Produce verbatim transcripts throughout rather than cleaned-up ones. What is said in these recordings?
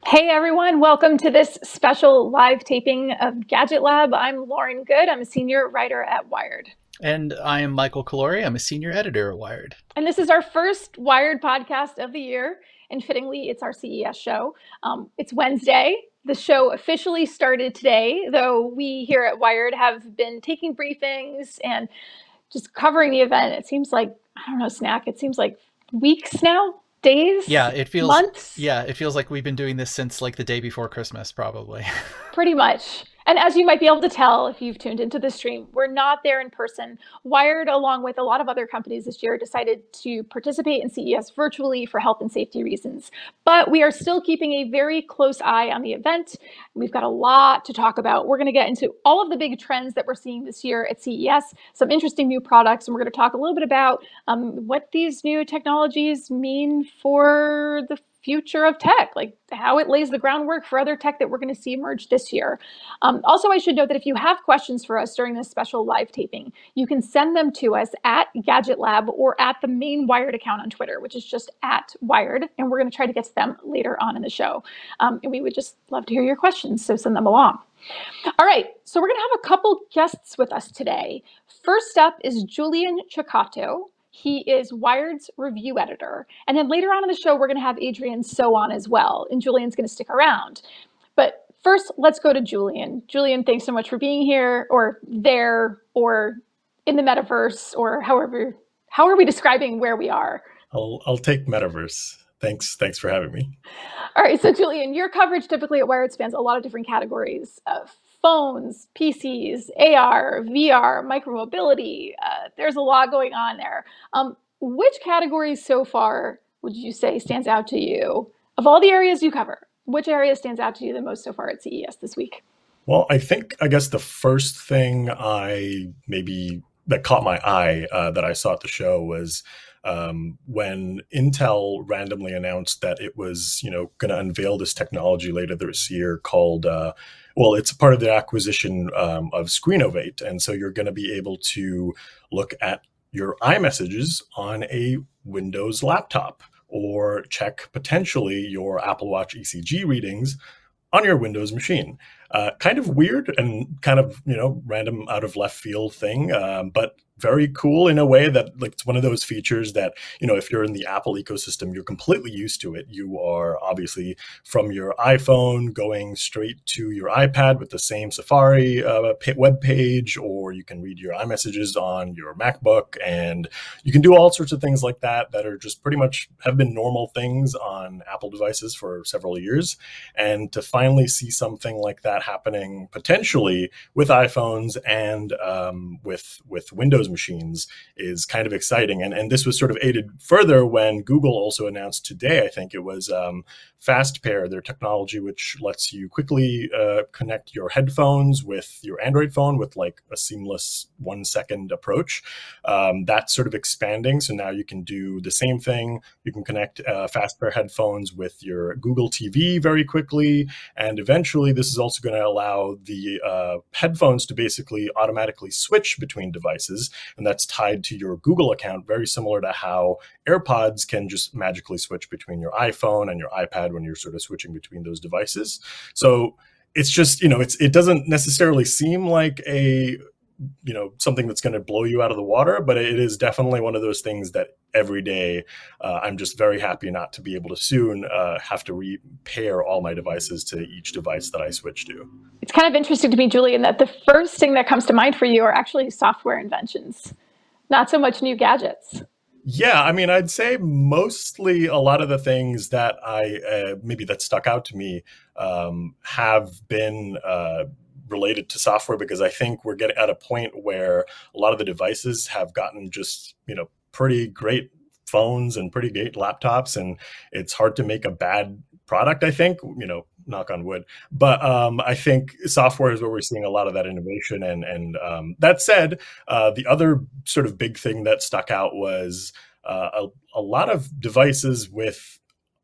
Hey everyone, welcome to this special live taping of Gadget Lab. I'm Lauren Good. I'm a senior writer at Wired. And I am Michael Calori. I'm a senior editor at Wired. And this is our first Wired podcast of the year. And fittingly, it's our C E S show. Um, it's Wednesday. The show officially started today, though we here at Wired have been taking briefings and just covering the event. It seems like, I don't know, Snack, it seems like weeks now? Days? Yeah, it feels months? Yeah, it feels like we've been doing this since like the day before Christmas, probably. Pretty much. And as you might be able to tell if you've tuned into the stream, we're not there in person. Wired, along with a lot of other companies this year, decided to participate in C E S virtually for health and safety reasons. But we are still keeping a very close eye on the event. We've got a lot to talk about. We're going to get into all of the big trends that we're seeing this year at C E S, some interesting new products, and we're going to talk a little bit about um, what these new technologies mean for the future of tech, like how it lays the groundwork for other tech that we're going to see emerge this year. Um, also, I should note that if you have questions for us during this special live taping, you can send them to us at Gadget Lab or at the main Wired account on Twitter, which is just at Wired. And we're going to try to get to them later on in the show. Um, and we would just love to hear your questions, so send them along. All right, so we're going to have a couple guests with us today. First up is Julian Ceccato. He is Wired's review editor. And then later on in the show, we're going to have Adrian So on as well. And Julian's going to stick around. But first, let's go to Julian. Julian, thanks so much for being here or there or in the metaverse or however, how are we describing where we are? I'll, I'll take metaverse. Thanks. Thanks for having me. All right. So Julian, your coverage typically at Wired spans a lot of different categories of phones, P Cs, A R, V R, micromobility. Uh, there's a lot going on there. Um, which categories so far would you say stands out to you of all the areas you cover? Which area stands out to you the most so far at C E S this week? Well, I think, I guess the first thing I maybe that caught my eye uh, that I saw at the show was um, when Intel randomly announced that it was, you know, going to unveil this technology later this year called, uh, well, it's a part of the acquisition um, of Screenovate. And so you're going to be able to look at your iMessages on a Windows laptop or check potentially your Apple Watch E C G readings on your Windows machine. Uh, kind of weird and kind of, you know, random out of left field thing, um, but very cool in a way that like it's one of those features that, you know, if you're in the Apple ecosystem, you're completely used to it. You are obviously from your iPhone going straight to your iPad with the same Safari uh, web page, or you can read your iMessages on your MacBook, and you can do all sorts of things like that that are just pretty much have been normal things on Apple devices for several years. And to finally see something like that happening potentially with iPhones and um, with with Windows machines is kind of exciting. And, and this was sort of aided further when Google also announced today, I think it was um, FastPair, their technology, which lets you quickly uh, connect your headphones with your Android phone with like a seamless one second approach. Um, that's sort of expanding. So now you can do the same thing. You can connect uh, FastPair headphones with your Google T V very quickly. And eventually this is also going to allow the uh, headphones to basically automatically switch between devices. And that's tied to your Google account, very similar to how AirPods can just magically switch between your iPhone and your iPad when you're sort of switching between those devices. So it's just, you know, it's it doesn't necessarily seem like a, you know, something that's going to blow you out of the water, but it is definitely one of those things that every day uh, I'm just very happy not to be able to soon uh, have to repair all my devices to each device that I switch to. It's kind of interesting to me, Julian, that the first thing that comes to mind for you are actually software inventions, not so much new gadgets. Yeah, I mean, I'd say mostly a lot of the things that I uh, maybe that stuck out to me um, have been uh, related to software, because I think we're getting at a point where a lot of the devices have gotten just, you know, pretty great phones and pretty great laptops, and it's hard to make a bad product, I think, you know, knock on wood. But um, I think software is where we're seeing a lot of that innovation. And, and um, that said, uh, the other sort of big thing that stuck out was uh, a, a lot of devices with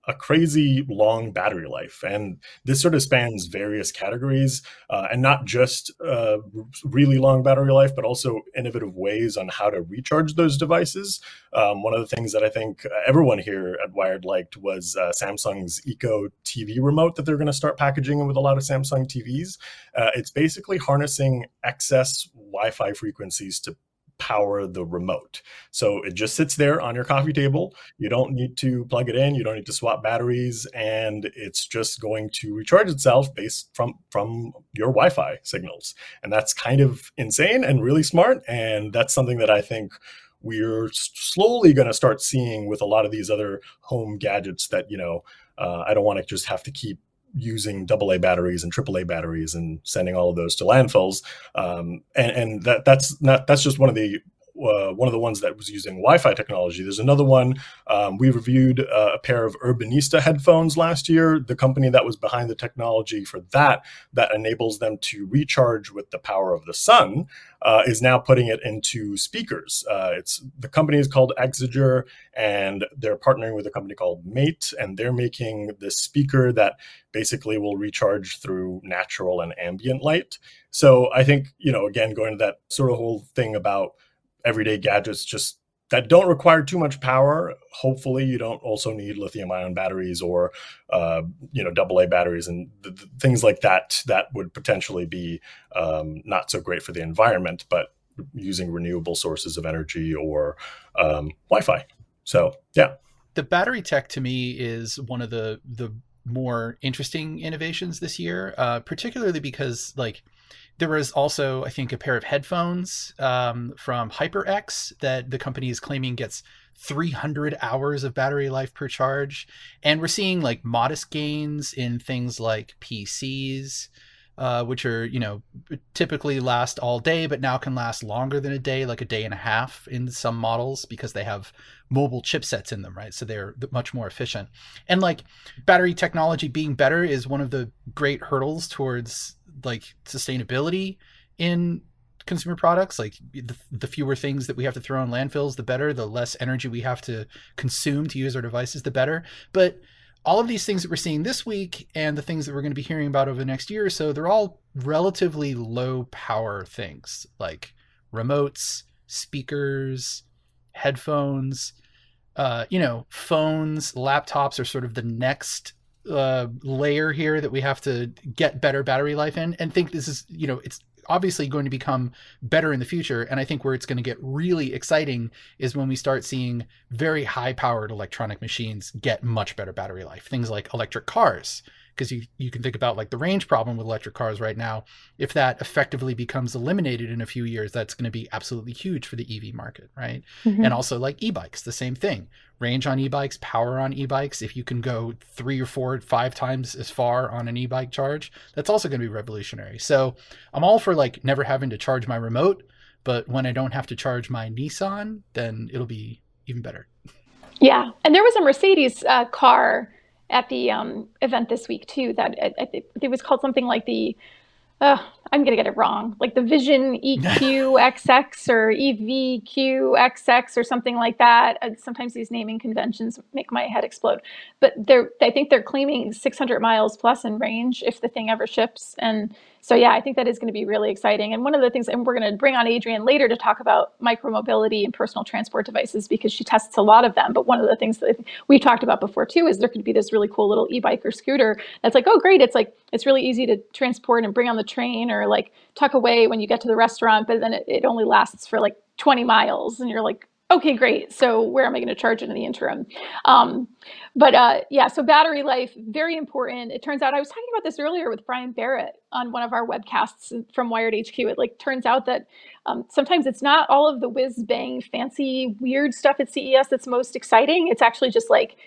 a crazy long battery life. And this sort of spans various categories, uh, and not just uh, really long battery life, but also innovative ways on how to recharge those devices. Um, one of the things that I think everyone here at Wired liked was uh, Samsung's Eco T V remote that they're going to start packaging with a lot of Samsung T Vs. Uh, it's basically harnessing excess Wi-Fi frequencies to power the remote. So it just sits there on your coffee table. You don't need to plug it in. You don't need to swap batteries, and it's just going to recharge itself based from, from your Wi-Fi signals. And that's kind of insane and really smart. And that's something that I think we're slowly going to start seeing with a lot of these other home gadgets that, you know, uh, I don't want to just have to keep using double A batteries and triple A batteries and sending all of those to landfills. Um, and and that that's not that's just one of the uh, one of the ones that was using Wi-Fi technology. There's another one. Um, we reviewed uh, a pair of Urbanista headphones last year. The company that was behind the technology for that, that enables them to recharge with the power of the sun, uh, is now putting it into speakers. Uh, it's the company is called Exeger, and they're partnering with a company called Mate, and they're making this speaker that basically will recharge through natural and ambient light. So I think, you know, again, going to that sort of whole thing about everyday gadgets just that don't require too much power. Hopefully you don't also need lithium ion batteries or, uh, you know, double A batteries and th- th- things like that, that would potentially be um, not so great for the environment, but using renewable sources of energy or um, Wi-Fi. So, yeah. The battery tech to me is one of the, the more interesting innovations this year, uh, particularly because like, there was also, I think, a pair of headphones um, from HyperX that the company is claiming gets three hundred hours of battery life per charge. And we're seeing like modest gains in things like P Cs, uh, which are, you know, typically last all day, but now can last longer than a day, like a day and a half in some models because they have mobile chipsets in them, right? So they're much more efficient. And like battery technology being better is one of the great hurdles towards like sustainability in consumer products. Like the, the fewer things that we have to throw in landfills, the better. The less energy we have to consume to use our devices, the better. But all of these things that we're seeing this week and the things that we're going to be hearing about over the next year or so, they're all relatively low power things like remotes, speakers, headphones, uh, you know, phones, laptops are sort of the next uh, layer here that we have to get better battery life in, and think this is, you know, it's obviously going to become better in the future. And I think where it's going to get really exciting is when we start seeing very high powered electronic machines get much better battery life. Things like electric cars, because you, you can think about like the range problem with electric cars right now. If that effectively becomes eliminated in a few years, that's going to be absolutely huge for the E V market, right? Mm-hmm. And also like e-bikes, the same thing. Range on e-bikes, power on e-bikes. If you can go three or four, five times as far on an e-bike charge, that's also going to be revolutionary. So I'm all for like never having to charge my remote, but when I don't have to charge my Nissan, then it'll be even better. Yeah. And there was a Mercedes uh, car at the um, event this week too, that I, I think it was called something like the, uh, I'm going to get it wrong, like the Vision E Q X X or E V Q X X or something like that. Uh, sometimes these naming conventions make my head explode, but they're, I think they're claiming six hundred miles plus in range if the thing ever ships. And so, yeah, I think that is going to be really exciting. And one of the things, and we're going to bring on Adrienne later to talk about micromobility and personal transport devices because she tests a lot of them. But one of the things that we've talked about before too is there could be this really cool little e-bike or scooter that's like, oh, great. It's like, it's really easy to transport and bring on the train or like tuck away when you get to the restaurant, but then it, it only lasts for like twenty miles. And you're like, okay, great. So where am I going to charge it in the interim? Um, but uh, yeah, so battery life, very important. It turns out, I was talking about this earlier with Brian Barrett on one of our webcasts from Wired H Q. It like turns out that um, sometimes it's not all of the whiz bang, fancy, weird stuff at C E S that's most exciting. It's actually just like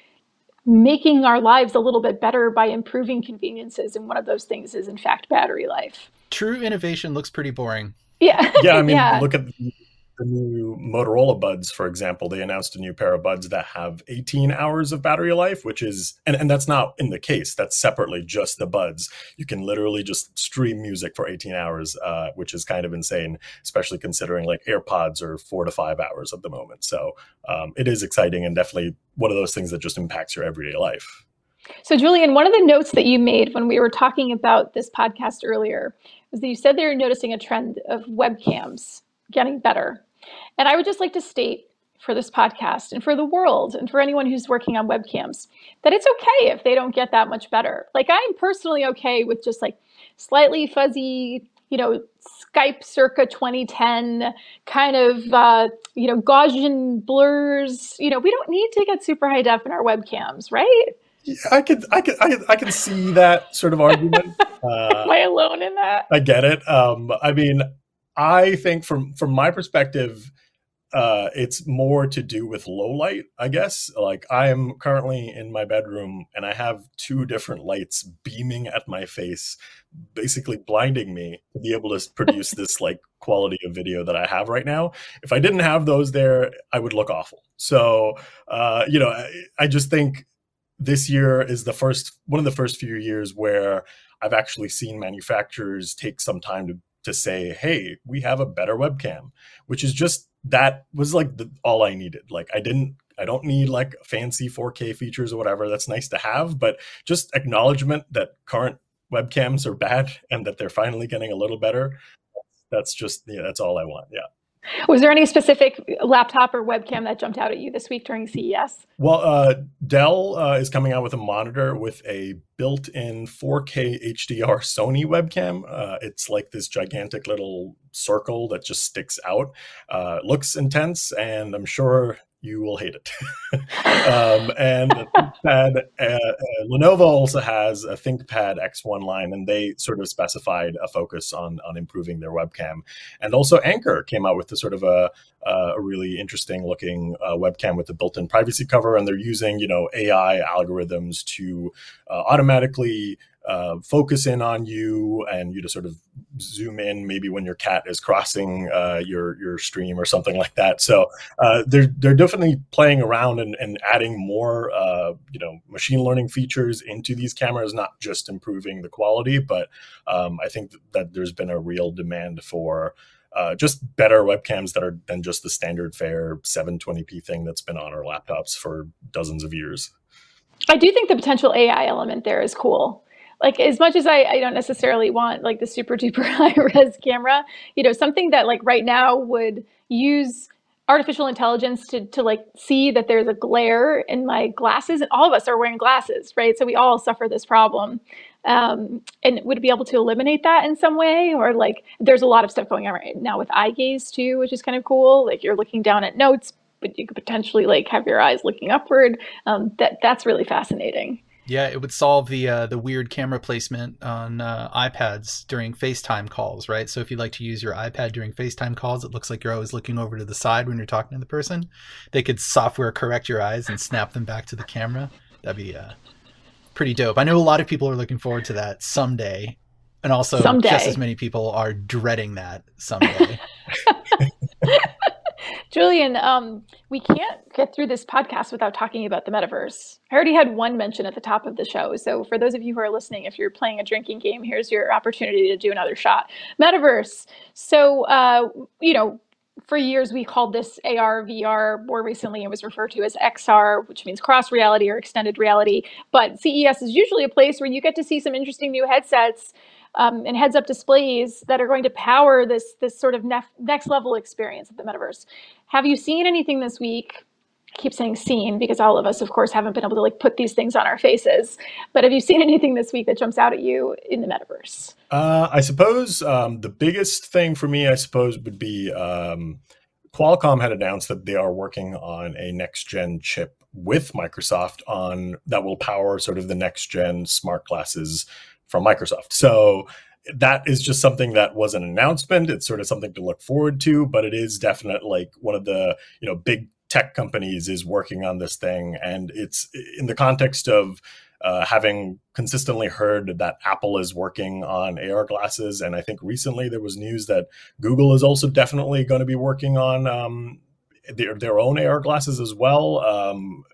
making our lives a little bit better by improving conveniences. And one of those things is in fact, battery life. True innovation looks pretty boring. Yeah. Yeah. I mean, yeah. look at the new Motorola Buds, for example. They announced a new pair of buds that have eighteen hours of battery life, which is, and, and that's not in the case. That's separately just the buds. You can literally just stream music for eighteen hours, uh, which is kind of insane, especially considering like AirPods are four to five hours at the moment. So um, it is exciting and definitely one of those things that just impacts your everyday life. So, Julian, one of the notes that you made when we were talking about this podcast earlier was that you said that you're noticing a trend of webcams getting better. And I would just like to state for this podcast and for the world and for anyone who's working on webcams that it's okay if they don't get that much better. Like, I'm personally okay with just like slightly fuzzy, you know, Skype circa twenty ten kind of, uh, you know, Gaussian blurs. You know, we don't need to get super high def in our webcams, right? Yeah, I could, I could, I could, I can see that sort of argument. Uh, Am I alone in that? I get it. Um, I mean, I think from from my perspective, uh, it's more to do with low light, I guess. Like, I am currently in my bedroom and I have two different lights beaming at my face, basically blinding me to be able to produce this like quality of video that I have right now. If I didn't have those there, I would look awful. So, uh, you know, I, I just think this year is the first, one of the first few years where I've actually seen manufacturers take some time to to say, hey, we have a better webcam, which is just, that was like the, all I needed. Like, I didn't, I don't need like fancy four K features or whatever. That's nice to have, but just acknowledgement that current webcams are bad and that they're finally getting a little better. That's just, yeah, that's all I want. Yeah. Was there any specific laptop or webcam that jumped out at you this week during C E S? Well, uh, Dell uh, is coming out with a monitor with a built-in four K H D R Sony webcam. Uh, it's like this gigantic little circle that just sticks out. Uh, looks intense, and I'm sure you will hate it. um, and the ThinkPad, uh, uh, Lenovo also has a ThinkPad X one line, and they sort of specified a focus on on improving their webcam. And also Anker came out with a sort of a, a really interesting looking uh, webcam with a built-in privacy cover, and they're using, you know, A I algorithms to uh, automatically uh, focus in on you, and you to sort of zoom in maybe when your cat is crossing uh, your your stream or something like that. So uh, they're they're definitely playing around and, and adding more uh, you know, machine learning features into these cameras, not just improving the quality, but um, I think that there's been a real demand for uh, just better webcams that are than just the standard fare seven twenty p thing that's been on our laptops for dozens of years. I do think the potential A I element there is cool. Like, as much as I, I don't necessarily want like the super duper high res camera, you know, something that like right now would use artificial intelligence to, to like see that there's a glare in my glasses, and all of us are wearing glasses, right? So we all suffer this problem. Um, and would be able to eliminate that in some way, or like there's a lot of stuff going on right now with eye gaze too, which is kind of cool. Like, you're looking down at notes, but you could potentially like have your eyes looking upward. Um, that that's really fascinating. Yeah, it would solve the uh, the weird camera placement on uh, iPads during FaceTime calls, right? So if you like to use your iPad during FaceTime calls, it looks like you're always looking over to the side when you're talking to the person. They could software correct your eyes and snap them back to the camera. That'd be uh, pretty dope. I know a lot of people are looking forward to that someday. And also someday. Just as many people are dreading that someday. Julian, um, we can't get through this podcast without talking about the metaverse. I already had one mention at the top of the show. So for those of you who are listening, if you're playing a drinking game, here's your opportunity to do another shot. Metaverse. So, uh, you know, for years we called this A R, V R. More recently, it was referred to as X R, which means cross reality or extended reality. But C E S is usually a place where you get to see some interesting new headsets Um, and heads-up displays that are going to power this this sort of nef- next level experience of the metaverse. Have you seen anything this week? I keep saying seen because all of us, of course, haven't been able to like put these things on our faces. But have you seen anything this week that jumps out at you in the metaverse? Uh, I suppose um, the biggest thing for me, I suppose, would be um, Qualcomm had announced that they are working on a next-gen chip with Microsoft on that will power sort of the next-gen smart glasses from Microsoft. So that is just something that was an announcement. It's sort of something to look forward to, but it is definitely like one of the, you know, big tech companies is working on this thing. And it's in the context of uh, having consistently heard that Apple is working on A R glasses. And I think recently there was news that Google is also definitely going to be working on um, their, their own A R glasses as well. Um,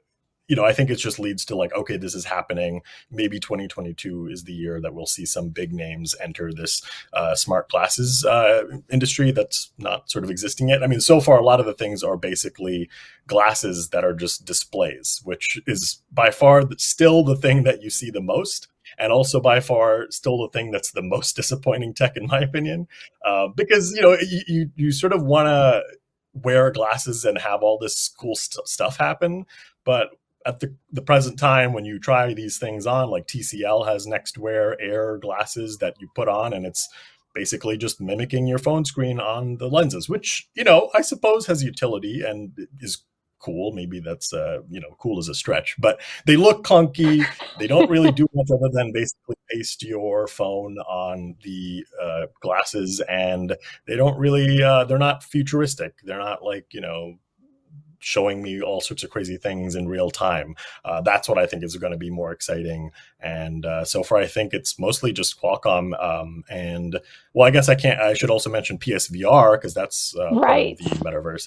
you know, I think it just leads to like, okay, this is happening. Maybe twenty twenty-two is the year that we'll see some big names enter this uh, smart glasses uh, industry that's not sort of existing yet. I mean, so far, a lot of the things are basically glasses that are just displays, which is by far still the thing that you see the most. And also by far still the thing that's the most disappointing tech, in my opinion, uh, because, you know, you, you, you sort of want to wear glasses and have all this cool st- stuff happen. But at the, the present time, when you try these things on, like T C L has NextWear Air glasses that you put on, and it's basically just mimicking your phone screen on the lenses, which, you know, I suppose has utility and is cool. Maybe that's, uh, you know, cool as a stretch, but they look clunky. They don't really do much other than basically paste your phone on the uh, glasses, and they don't really, uh, they're not futuristic. They're not like, you know, showing me all sorts of crazy things in real time. Uh, that's what I think is going to be more exciting. And uh, so far, I think it's mostly just Qualcomm. Um, and well, I guess I can't, I should also mention P S V R because that's uh, right. part of the metaverse.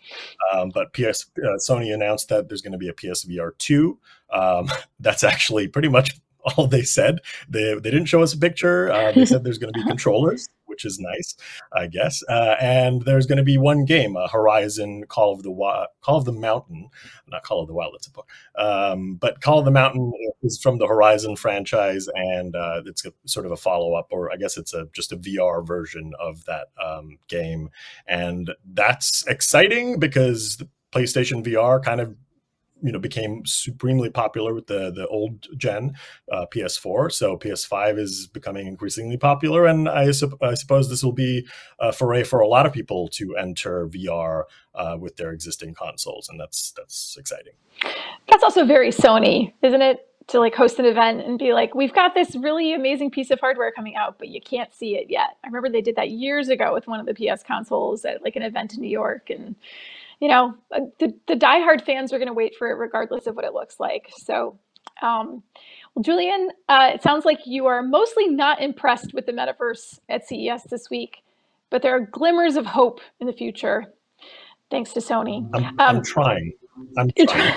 I Um, but P S uh, Sony announced that there's going to be a P S V R two. Um, that's actually pretty much all they said. They they didn't show us a picture. Uh, they said there's going to be controllers, which is nice, I guess. Uh, and there's going to be one game, uh, Horizon Call of the Wa- Call of the Mountain, not Call of the Wild. That's a book. Um, but Call of the Mountain is from the Horizon franchise, and uh, it's a, sort of a follow up, or I guess it's a just a V R version of that um, game. And that's exciting because the PlayStation V R kind of, you know, became supremely popular with the the old gen uh, P S four. So P S five is becoming increasingly popular, and I, su- I suppose this will be a foray for a lot of people to enter V R uh, with their existing consoles, and that's that's exciting. That's also very Sony, isn't it? To like host an event and be like, we've got this really amazing piece of hardware coming out, but you can't see it yet. I remember they did that years ago with one of the P S consoles at like an event in New York, and you know, the, the diehard fans are going to wait for it regardless of what it looks like. So, um, well, Julian, uh, it sounds like you are mostly not impressed with the metaverse at C E S this week, but there are glimmers of hope in the future, thanks to Sony. I'm, um, I'm trying. I'm trying.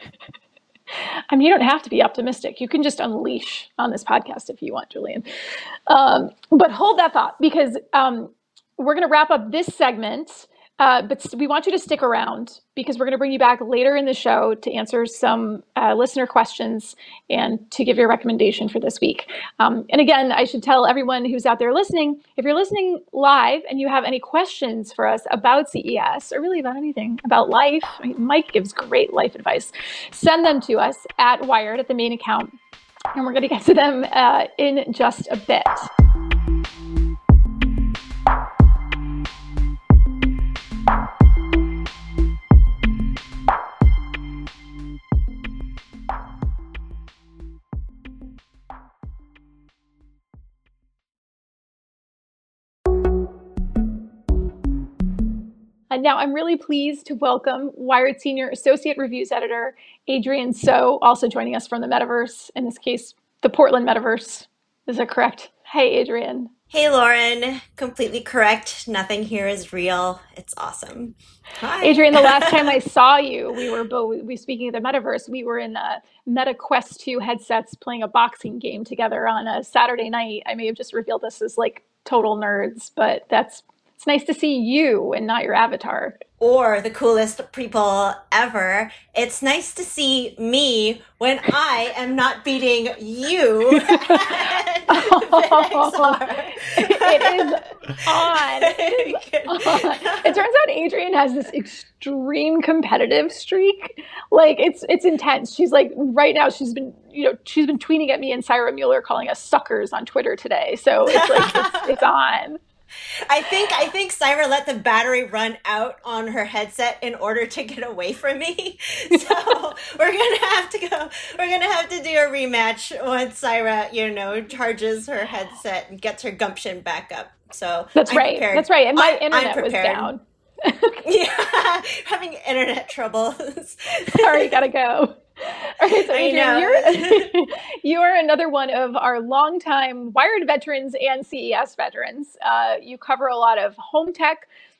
I mean, you don't have to be optimistic. You can just unleash on this podcast if you want, Julian. Um, but hold that thought, because um, we're going to wrap up this segment. Uh, but we want you to stick around because we're going to bring you back later in the show to answer some uh, listener questions and to give your recommendation for this week. Um, and again, I should tell everyone who's out there listening, if you're listening live and you have any questions for us about C E S or really about anything, about life, I mean, Mike gives great life advice, send them to us at Wired at the main account. And we're going to get to them uh, in just a bit. And now I'm really pleased to welcome Wired Senior Associate Reviews Editor, Adrienne So, also joining us from the Metaverse, in this case, the Portland Metaverse. Is that correct? Hey, Adrienne. Hey, Lauren. Completely correct. Nothing here is real. It's awesome. Hi. Adrienne, the last time I saw you, we were both, we speaking of the Metaverse, we were in a Meta Quest two headsets playing a boxing game together on a Saturday night. I may have just revealed this as like total nerds, but that's it's nice to see you and not your avatar. Or the coolest people ever. It's nice to see me when I am not beating you. Oh, it is on. It is on. It turns out Adrienne has this extreme competitive streak. Like it's it's intense. She's like right now she's been you know she's been tweeting at me and Syra Mueller calling us suckers on Twitter today. So it's like it's, it's on. I think I think Syra let the battery run out on her headset in order to get away from me. So we're gonna have to go. We're gonna have to do a rematch once Syra, you know, charges her headset and gets her gumption back up. So that's I'm right. prepared. That's right. And my I, internet was down. Yeah, having internet troubles. Sorry, gotta go. Okay, so Adrienne, you're, you're another one of our longtime Wired veterans and C E S veterans. Uh, you cover a lot of home tech,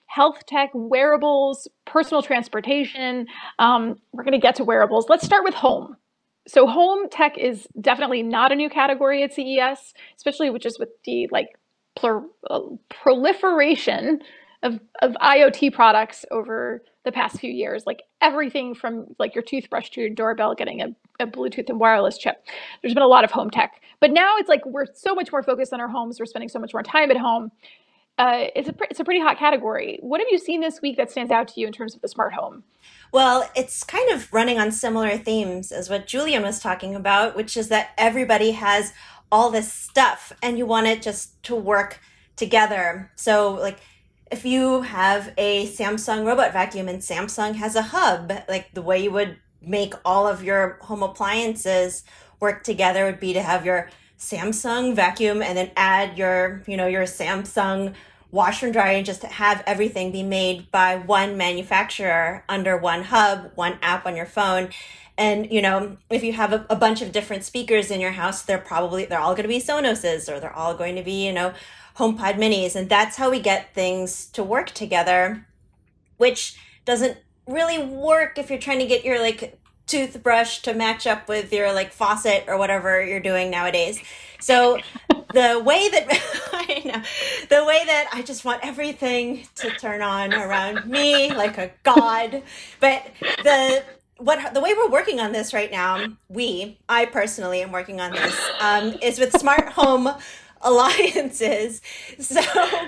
health tech, wearables, personal transportation. Um, we're going to get to wearables. Let's start with home. So home tech is definitely not a new category at C E S, especially with just with the like plur, uh, proliferation of, of IoT products over the past few years, like everything from like your toothbrush to your doorbell getting a, a Bluetooth and wireless chip. There's been a lot of home tech, but now it's like we're so much more focused on our homes. We're spending so much more time at home. Uh, it's a it's a pretty hot category. What have you seen this week that stands out to you in terms of the smart home? Well, it's kind of running on similar themes as what Julian was talking about, which is that everybody has all this stuff and you want it just to work together. So like if you have a Samsung robot vacuum and Samsung has a hub, like the way you would make all of your home appliances work together would be to have your Samsung vacuum and then add your, you know, your Samsung washer and dryer and just have everything be made by one manufacturer under one hub, one app on your phone. And, you know, if you have a, a bunch of different speakers in your house, they're probably, they're all going to be Sonoses or they're all going to be, you know, HomePod minis. And that's how we get things to work together, which doesn't really work if you're trying to get your like toothbrush to match up with your like faucet or whatever you're doing nowadays. So the way that I know, the way that I just want everything to turn on around me like a god, but the what the way we're working on this right now, we I personally am working on this um, is with smart home alliances. So,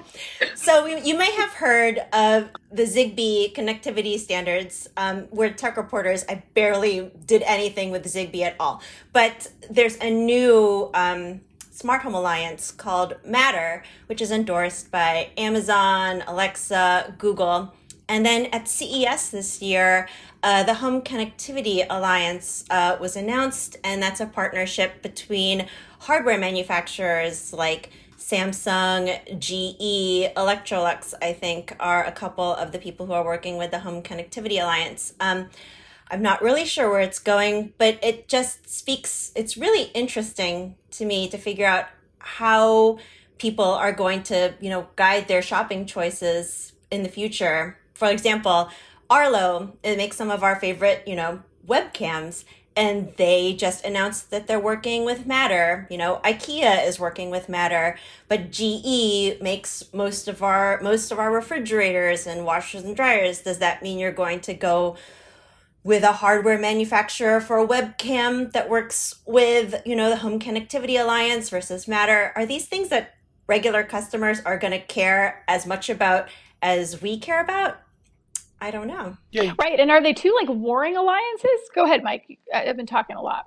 so we, you may have heard of the Zigbee connectivity standards. Um, we're tech reporters. I barely did anything with Zigbee at all. But there's a new um, smart home alliance called Matter, which is endorsed by Amazon, Alexa, Google. And then at C E S this year, uh, the Home Connectivity Alliance uh, was announced, and that's a partnership between hardware manufacturers like Samsung, G E, Electrolux, I think, are a couple of the people who are working with the Home Connectivity Alliance. Um, I'm not really sure where it's going, but it just speaks, it's really interesting to me to figure out how people are going to, you know, guide their shopping choices in the future. For example, Arlo, it makes some of our favorite, you know, webcams, and they just announced that they're working with Matter. You know, IKEA is working with Matter, but G E makes most of our most of our refrigerators and washers and dryers. Does that mean you're going to go with a hardware manufacturer for a webcam that works with, you know, the Home Connectivity Alliance versus Matter? Are these things that regular customers are going to care as much about as we care about? I don't know. Yeah. Right. And are they two like warring alliances? Go ahead, Mike. I've been talking a lot.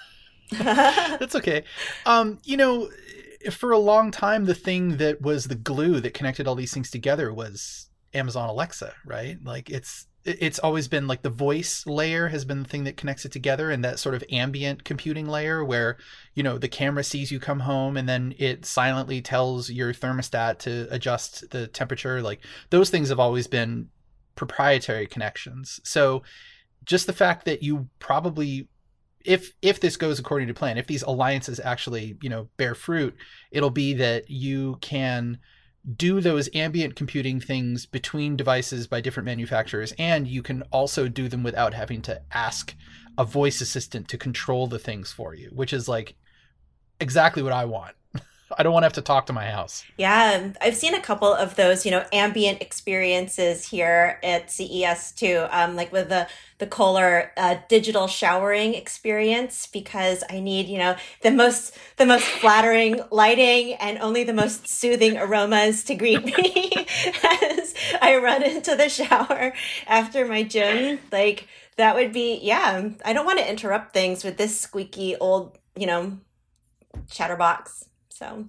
That's okay. Um, you know, for a long time, the thing that was the glue that connected all these things together was Amazon Alexa, right? Like it's it's always been like the voice layer has been the thing that connects it together, and that sort of ambient computing layer where, you know, the camera sees you come home and then it silently tells your thermostat to adjust the temperature. Like those things have always been proprietary connections. So just the fact that you probably, if if this goes according to plan, if these alliances actually, you know, bear fruit, it'll be that you can do those ambient computing things between devices by different manufacturers, and you can also do them without having to ask a voice assistant to control the things for you, which is like exactly what I want. I don't want to have to talk to my house. Yeah, I've seen a couple of those, you know, ambient experiences here at C E S too, um, like with the the Kohler uh, digital showering experience, because I need, you know, the most the most flattering lighting and only the most soothing aromas to greet me as I run into the shower after my gym. Like that would be, yeah. I don't want to interrupt things with this squeaky old, you know, chatterbox. So,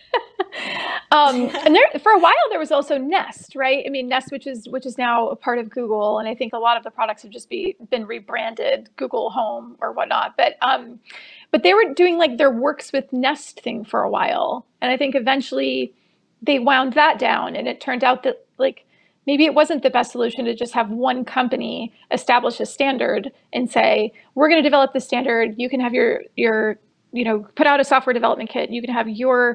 um, and there for a while there was also Nest, right? I mean, Nest, which is which is now a part of Google, and I think a lot of the products have just be been rebranded Google Home or whatnot. But um, but they were doing like their Works with Nest thing for a while, and I think eventually they wound that down, and it turned out that like maybe it wasn't the best solution to just have one company establish a standard and say, we're going to develop the standard. You can have your your you know, put out a software development kit. You can have your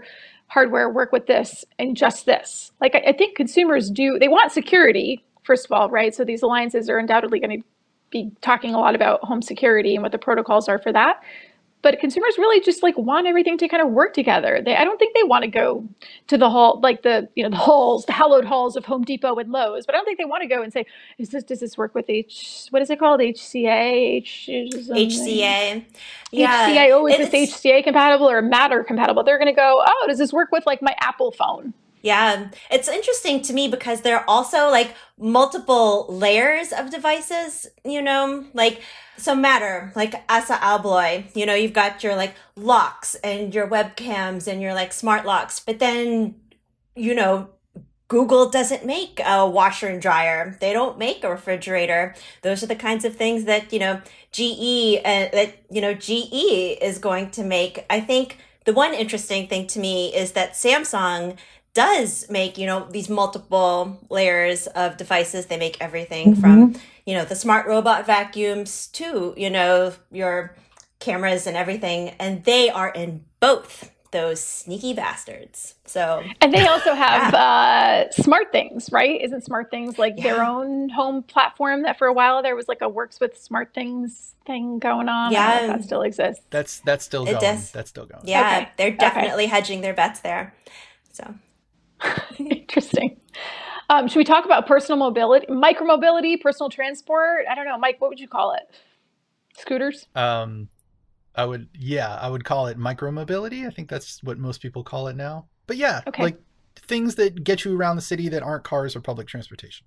hardware work with this and just this. Like, I, I think consumers do, they want security, first of all, right? So these alliances are undoubtedly going to be talking a lot about home security and what the protocols are for that. But consumers really just like want everything to kind of work together. They, I don't think they want to go to the hall, like the, you know, the halls, the hallowed halls of Home Depot and Lowe's, but I don't think they want to go and say, is this, does this work with H, what is it called? H C A? H, H C A. Yeah. H C A, oh, is this H C A compatible or Matter compatible? They're going to go, oh, does this work with like my Apple phone? Yeah, it's interesting to me because there are also like multiple layers of devices, you know, like, so Matter, like Assa Abloy, you know, you've got your like locks and your webcams and your like smart locks, but then, you know, Google doesn't make a washer and dryer. They don't make a refrigerator. Those are the kinds of things that, you know, G E, uh, that, you know, G E is going to make. I think the one interesting thing to me is that Samsung does make, you know, these multiple layers of devices. They make everything mm-hmm. from, you know, the smart robot vacuums to, you know, your cameras and everything. And they are in both, those sneaky bastards. So, and they also have yeah. uh, Smart Things, right? Isn't Smart Things like yeah. their own home platform that for a while there was like a Works with Smart Things thing going on? Yeah. I don't know if that still exists. That's, that's still going. Does. That's still going. Yeah. Okay. They're definitely okay. hedging their bets there. So. Interesting. Um, should we talk about personal mobility, micromobility, personal transport? I don't know, Mike, what would you call it? Scooters? Um, I would, yeah, I would call it micromobility. I think that's what most people call it now. But yeah, okay. like things that get you around the city that aren't cars or public transportation.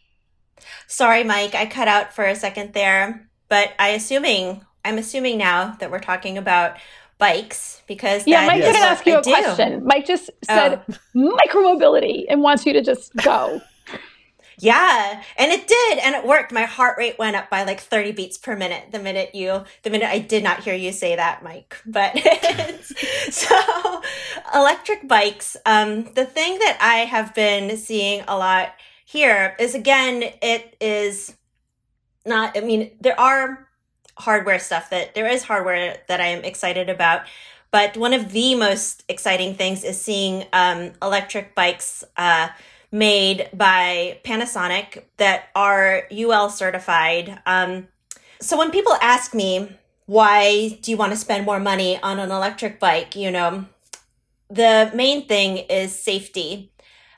Sorry, Mike, I cut out for a second there, but I assuming I'm assuming now that we're talking about bikes because yeah, Mike yes. didn't ask you a question. Mike just said oh. micromobility and wants you to just go. Yeah, and it did, and it worked. My heart rate went up by like thirty beats per minute the minute you, the minute I did not hear you say that, Mike. But so electric bikes. Um, the thing that I have been seeing a lot here is again, it is not. I mean, there are. hardware stuff that there is hardware that I am excited about. But one of the most exciting things is seeing um, electric bikes uh, made by Panasonic that are U L certified. Um, so when people ask me, why do you want to spend more money on an electric bike? You know, the main thing is safety.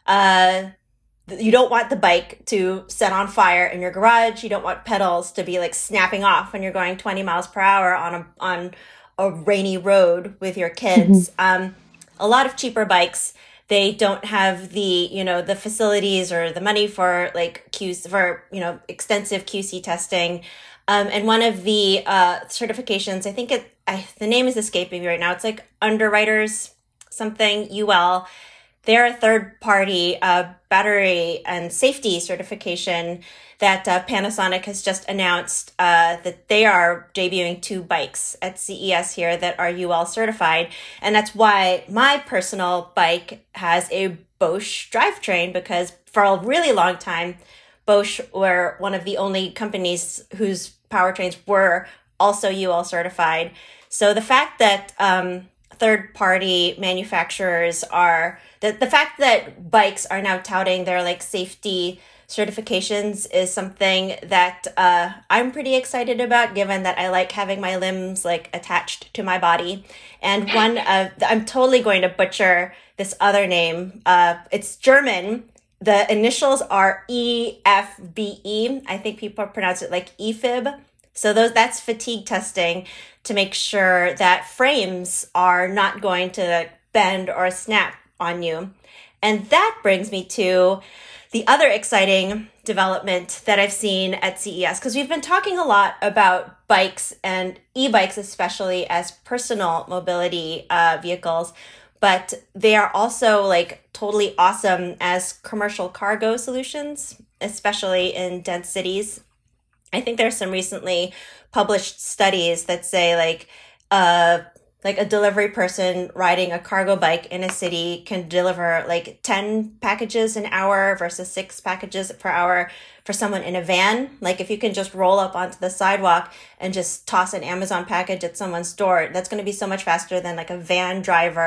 Uh, You don't want the bike to set on fire in your garage. You don't want pedals to be like snapping off when you're going twenty miles per hour on a on a rainy road with your kids. Mm-hmm. Um, a lot of cheaper bikes, they don't have the, you know, the facilities or the money for like Q C, for, you know, extensive Q C testing. Um, and one of the uh, certifications, I think it, I, the name is escaping me right now. It's like Underwriters something U L. They're a third-party uh, battery and safety certification that uh, Panasonic has just announced uh, that they are debuting two bikes at C E S here that are U L certified. And that's why my personal bike has a Bosch drivetrain, because for a really long time, Bosch were one of the only companies whose powertrains were also U L certified. So the fact that um, third-party manufacturers are... The, the fact that bikes are now touting their like safety certifications is something that uh, I'm pretty excited about, given that I like having my limbs like attached to my body. And one of, I'm totally going to butcher this other name. Uh, it's German. The initials are E F B E. I think people pronounce it like E F I B. So those that's fatigue testing to make sure that frames are not going to bend or snap on you. And that brings me to the other exciting development that I've seen at C E S, because we've been talking a lot about bikes and e-bikes, especially as personal mobility uh, vehicles, but they are also like totally awesome as commercial cargo solutions, especially in dense cities. I think there's some recently published studies that say like, uh, like a delivery person riding a cargo bike in a city can deliver like ten packages an hour versus six packages per hour for someone in a van. Like if you can just roll up onto the sidewalk and just toss an Amazon package at someone's door, that's going to be so much faster than like a van driver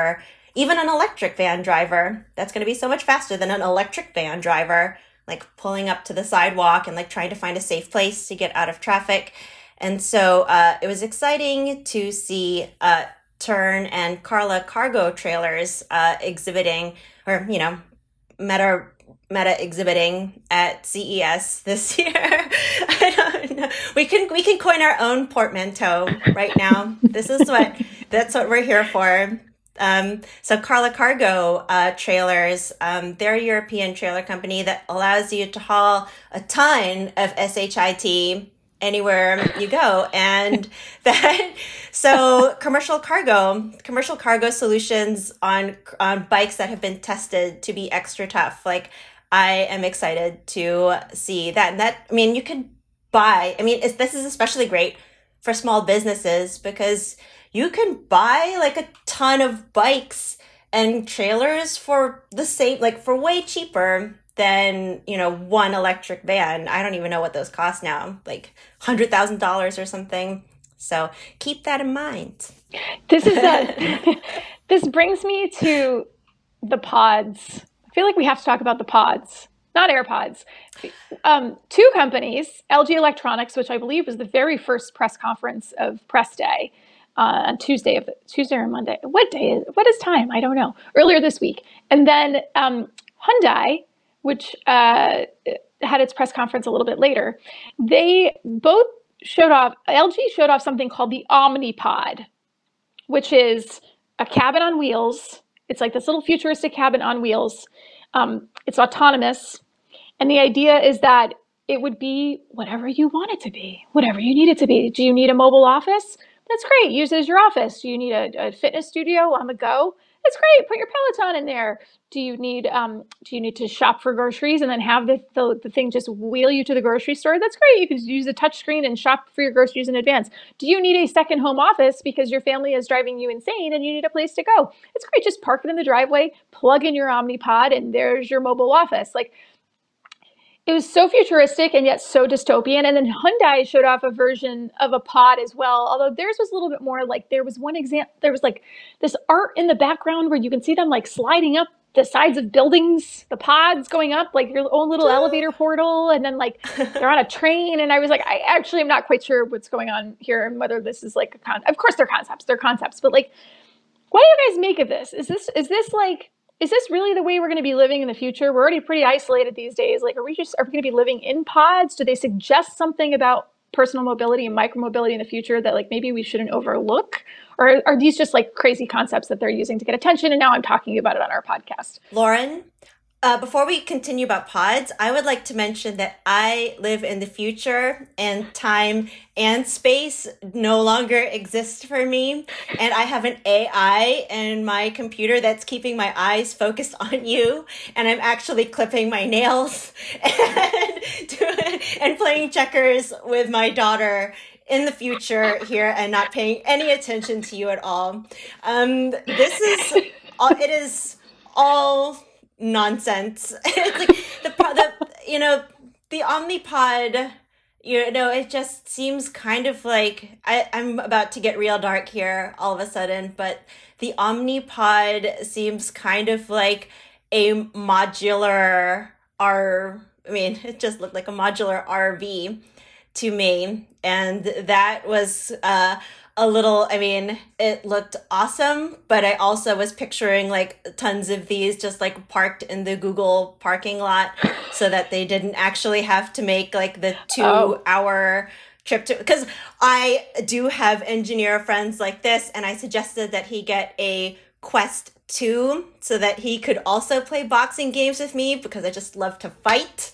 even an electric van driver. That's going to be so much faster than an electric van driver, like pulling up to the sidewalk and like trying to find a safe place to get out of traffic. And so uh, it was exciting to see uh, Tern and Carla cargo trailers uh, exhibiting, or, you know, Meta Meta exhibiting at C E S this year. I don't know. We can we can coin our own portmanteau right now. This is what that's what we're here for. Um, so Carla Cargo uh, trailers, um, they're a European trailer company that allows you to haul a ton of S H I T anywhere you go. And that, so commercial cargo, commercial cargo solutions on, on bikes that have been tested to be extra tough. Like, I am excited to see that. And that, I mean, you could buy, I mean, it's, this is especially great for small businesses because you can buy like a ton of bikes and trailers for the same, like for way cheaper than, you know, one electric van. I don't even know what those cost now, like one hundred thousand dollars or something. So keep that in mind. This is a, this brings me to the pods. I feel like we have to talk about the pods, not AirPods. Um, two companies, L G Electronics, which I believe was the very first press conference of Press Day uh, on Tuesday of the, Tuesday or Monday. What day is, what is time? I don't know. Earlier this week. And then um, Hyundai, which uh, had its press conference a little bit later, they both showed off, L G showed off something called the Omnipod, which is a cabin on wheels. It's like this little futuristic cabin on wheels. Um, it's autonomous. And the idea is that it would be whatever you want it to be, whatever you need it to be. Do you need a mobile office? That's great. Use it as your office. Do you need a, a fitness studio on the go? That's great. Put your Peloton in there. Do you need um, do you need to shop for groceries and then have the, the, the thing just wheel you to the grocery store? That's great. You can use a touch screen and shop for your groceries in advance. Do you need a second home office because your family is driving you insane and you need a place to go? It's great. Just park it in the driveway, plug in your Omnipod, and there's your mobile office. Like, it was so futuristic and yet so dystopian. And then Hyundai showed off a version of a pod as well, although theirs was a little bit more like, there was one example, there was like this art in the background where you can see them like sliding up the sides of buildings, the pods going up, like your own little elevator portal. And then like they're on a train. And I was like, I actually am not quite sure what's going on here and whether this is like a con, of course they're concepts, they're concepts, but like, what do you guys make of this? Is this, is this like, Is this really the way we're going to be living in the future? We're already pretty isolated these days. Like, are we just, are we going to be living in pods? Do they suggest something about personal mobility and micromobility in the future that like maybe we shouldn't overlook? Or are these just like crazy concepts that they're using to get attention? And now I'm talking about it on our podcast. Lauren, uh, before we continue about pods, I would like to mention that I live in the future and time and space no longer exist for me. And I have an A I in my computer that's keeping my eyes focused on you. And I'm actually clipping my nails and, doing, and playing checkers with my daughter in the future here and not paying any attention to you at all. Um, this is, it is all nonsense. It's like the, the, you know, the Omnipod, you know, it just seems kind of like, I, I'm about to get real dark here all of a sudden, but the Omnipod seems kind of like a modular R, I mean, it just looked like a modular R V to me. And that was uh, a little, I mean, it looked awesome, but I also was picturing like tons of these just like parked in the Google parking lot so that they didn't actually have to make like the two oh. hour trip to, because I do have engineer friends like this, and I suggested that he get a Quest two so that he could also play boxing games with me because I just love to fight.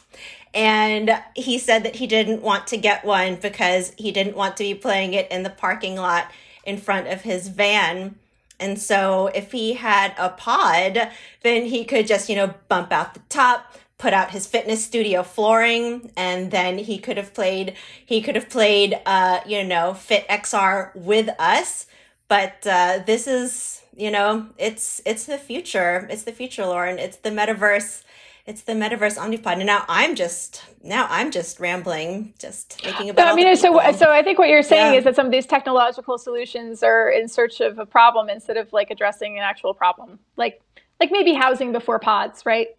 And he said that he didn't want to get one because he didn't want to be playing it in the parking lot in front of his van. And so if he had a pod, then he could just, you know, bump out the top, put out his fitness studio flooring, and then he could have played, he could have played, uh, you know, Fit X R with us. But uh, this is, you know, it's it's the future. It's the future, Lauren. It's the metaverse. It's the Metaverse Omnipod, and now I'm just now I'm just rambling, just thinking about. I all mean, the so people. so I think what you're saying Yeah. is that some of these technological solutions are in search of a problem instead of like addressing an actual problem, like like maybe housing before pods, right?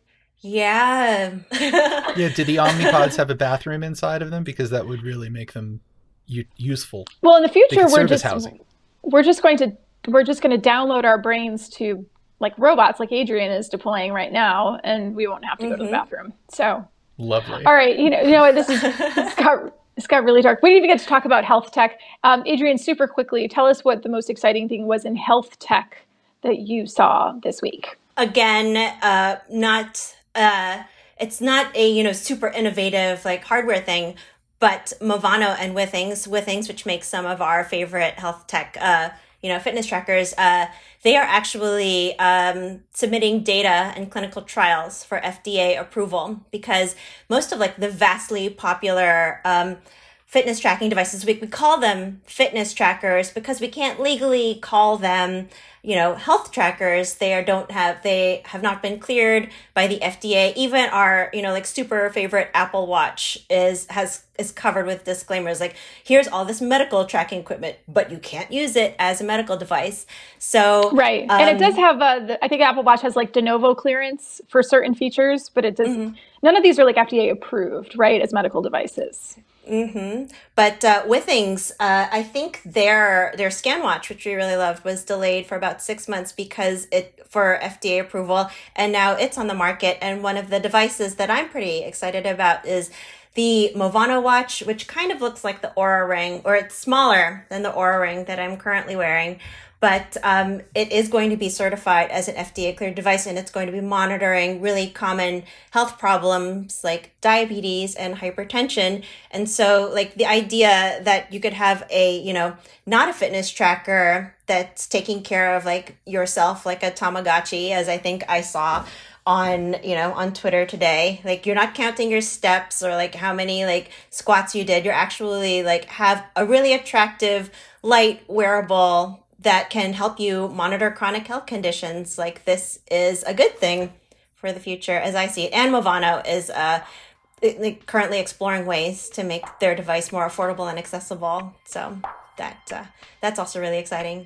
Yeah. Yeah. Do the Omnipods have a bathroom inside of them? Because that would really make them u- useful. Well, in the They future, could we're serve as just housing. we're just going to we're just going to download our brains to like robots, like Adrian is deploying right now, and we won't have to go to the Mhm. bathroom. So, Lovely. all right, you know, you know what? This is this got this got really dark. We didn't even get to talk about health tech. Um, Adrian, super quickly, tell us what the most exciting thing was in health tech that you saw this week. Again, uh, not uh, it's not a you know super innovative like hardware thing, but Movano and Withings, Withings, which makes some of our favorite health tech, uh, you know, fitness trackers, uh, they are actually um, submitting data and clinical trials for F D A approval because most of like the vastly popular um, fitness tracking devices, we, we call them fitness trackers because we can't legally call them, you know, health trackers. They are, don't have, they have not been cleared by the F D A. Even our, you know, like super favorite Apple Watch is, has, is covered with disclaimers. Like, here's all this medical tracking equipment, but you can't use it as a medical device. So, Right. um, and it does have, uh, the, I think Apple Watch has like de novo clearance for certain features, but it does, Mhm. none of these are like F D A approved, right, as medical devices. Mm-hmm. But uh, Withings, uh, I think their their ScanWatch, which we really loved, was delayed for about six months because it for F D A approval, and now it's on the market. And one of the devices that I'm pretty excited about is the Movano watch, which kind of looks like the Oura Ring, or it's smaller than the Oura Ring that I'm currently wearing. But um, it is going to be certified as an F D A cleared device, and it's going to be monitoring really common health problems like diabetes and hypertension. And so like the idea that you could have a, you know, not a fitness tracker that's taking care of like yourself, like a Tamagotchi, as I think I saw on, you know, on Twitter today, like you're not counting your steps or like how many like squats you did. You're actually like have a really attractive, light wearable that can help you monitor chronic health conditions. Like this is a good thing for the future as I see it. And Movano is uh, like, currently exploring ways to make their device more affordable and accessible. So that uh, that's also really exciting.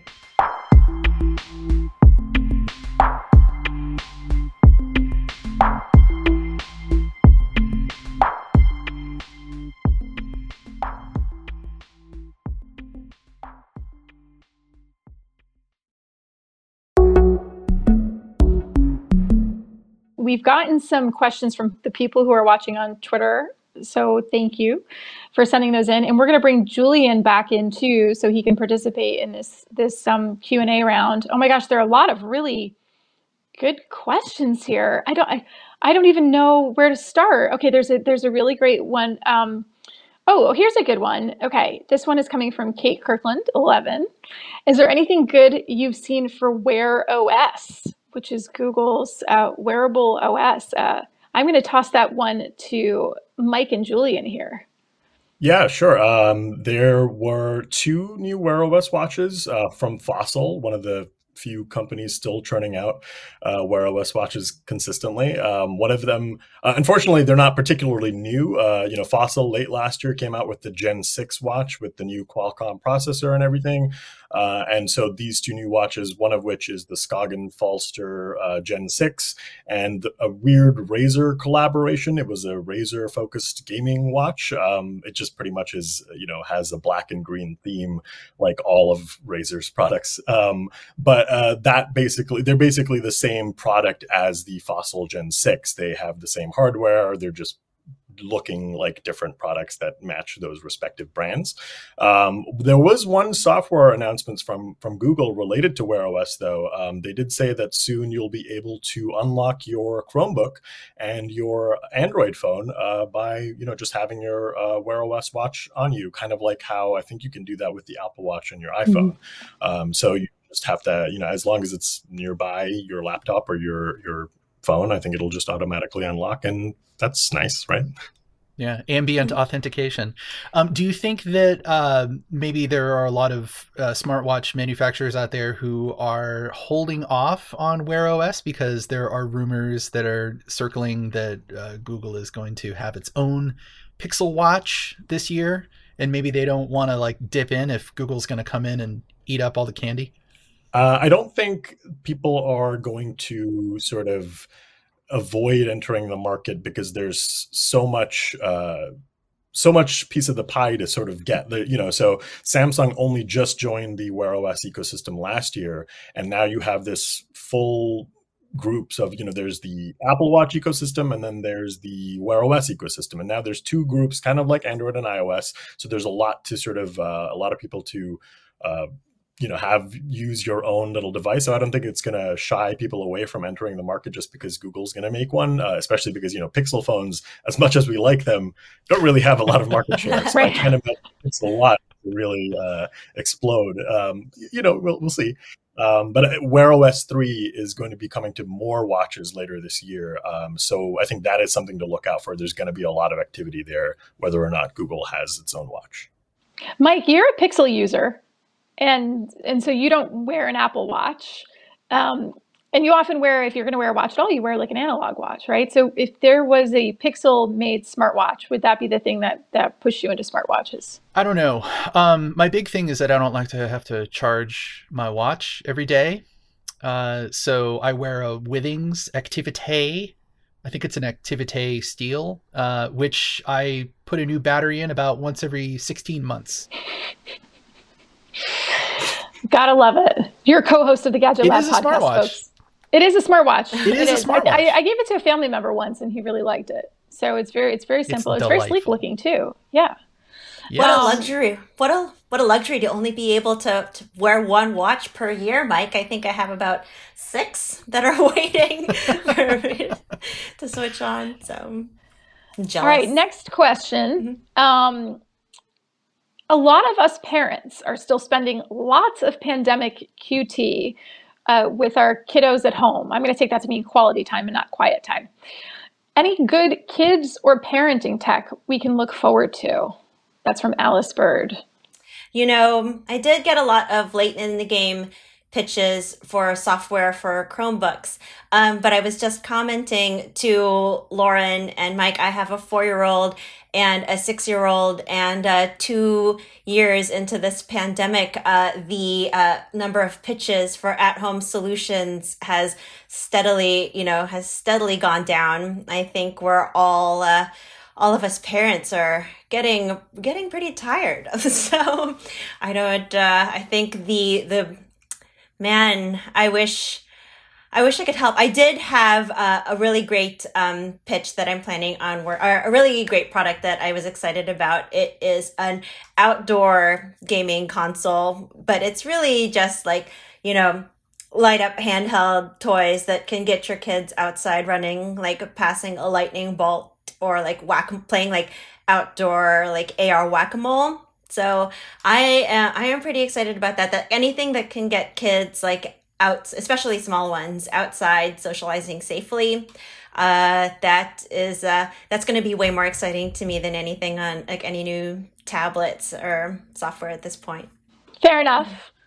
We've gotten some questions from the people who are watching on Twitter. So thank you for sending those in. And we're going to bring Julian back in too, so he can participate in this this um, Q and A round. Oh my gosh, there are a lot of really good questions here. I don't I, I don't even know where to start. Okay, there's a there's a really great one. Um, oh, here's a good one. Okay, this one is coming from Kate Kirkland, eleven. Is there anything good you've seen for Wear O S, which is Google's uh, wearable O S? Uh, I'm going to toss that one to Mike and Julian here. Yeah, sure. Um, there were two new Wear O S watches uh, from Fossil, one of the few companies still churning out uh, Wear O S watches consistently. Um, one of them, uh, unfortunately, they're not particularly new. Uh, you know, Fossil late last year came out with the Gen six watch with the new Qualcomm processor and everything. Uh, and so these two new watches, one of which is the Skagen Falster uh, Gen six, and a weird Razer collaboration. It was a Razer-focused gaming watch. Um, it just pretty much is, you know, has a black and green theme like all of Razer's products. Um, but uh, that basically, they're basically the same product as the Fossil Gen six. They have the same hardware. They're just looking like different products that match those respective brands. Um, there was one software announcement from, from Google related to Wear O S, though. Um, they did say that soon you'll be able to unlock your Chromebook and your Android phone uh, by, you know, just having your uh, Wear O S watch on you, kind of like how I think you can do that with the Apple Watch and your iPhone. Mm-hmm. Um, so you just have to, you know, as long as it's nearby your laptop or your your phone, I think it'll just automatically unlock, and that's nice, right? Yeah, ambient authentication. Um, do you think that uh, maybe there are a lot of uh, smartwatch manufacturers out there who are holding off on Wear O S because there are rumors that are circling that uh, Google is going to have its own Pixel Watch this year, and maybe they don't want to like dip in if Google's going to come in and eat up all the candy? Uh, I don't think people are going to sort of avoid entering the market because there's so much uh, so much piece of the pie to sort of get. The, you know, so Samsung only just joined the Wear O S ecosystem last year, and now you have this full groups of, you know, there's the Apple Watch ecosystem and then there's the Wear O S ecosystem, and now there's two groups, kind of like Android and iOS. So there's a lot to sort of uh, a lot of people to uh, you know, have use your own little device. So I don't think it's going to shy people away from entering the market just because Google's going to make one, uh, especially because, you know, Pixel phones, as much as we like them, don't really have a lot of market share. So Right. I can't imagine Pixel Watch to really uh, explode. Um, you know, we'll, we'll see. Um, but Wear O S three is going to be coming to more watches later this year. Um, so I think that is something to look out for. There's going to be a lot of activity there, whether or not Google has its own watch. Mike, you're a Pixel user. And and so you don't wear an Apple Watch. Um, and you often wear, if you're going to wear a watch at all, you wear like an analog watch, right? So if there was a Pixel-made smartwatch, would that be the thing that, that pushed you into smartwatches? I don't know. Um, my big thing is that I don't like to have to charge my watch every day. Uh, so I wear a Withings Activité. I think it's an Activité Steel, uh, which I put a new battery in about once every sixteen months. Gotta love it. You're a co-host of the Gadget It Lab is a podcast, smartwatch. folks. It is a smartwatch. It is a smartwatch. I, I, I gave it to a family member once, and he really liked it. So it's very, it's very simple. It's, It's very sleek delightful. looking too. Yeah. Yeah. What a Um, luxury. What a what a luxury to only be able to, to wear one watch per year, Mike. I think I have about six that are waiting for me to switch on. So I'm jealous. All right. Next question. Um, a lot of us parents are still spending lots of pandemic Q T uh, with our kiddos at home. I'm going to take that to mean quality time and not quiet time. Any good kids or parenting tech we can look forward to? That's from Alice Bird. You know, I did get a lot of late in the game pitches for software for Chromebooks. Um, but I was just commenting to Lauren and Mike, I have a four-year-old and a six-year-old, and uh, two years into this pandemic, uh, the uh, number of pitches for at-home solutions has steadily, you know, has steadily gone down. I think we're all, uh, all of us parents are getting getting pretty tired. So I don't. Uh, I think the the man. I wish. I wish I could help. I did have uh, a really great um, pitch that I'm planning on, or a really great product that I was excited about. It is an outdoor gaming console, but it's really just like, you know, light up handheld toys that can get your kids outside running, like passing a lightning bolt, or like whack, playing like outdoor like A R whack-a-mole. So I uh, I am pretty excited about that. That anything that can get kids like out, especially small ones, outside socializing safely, uh, that is uh, that's going to be way more exciting to me than anything on like any new tablets or software at this point. Fair enough.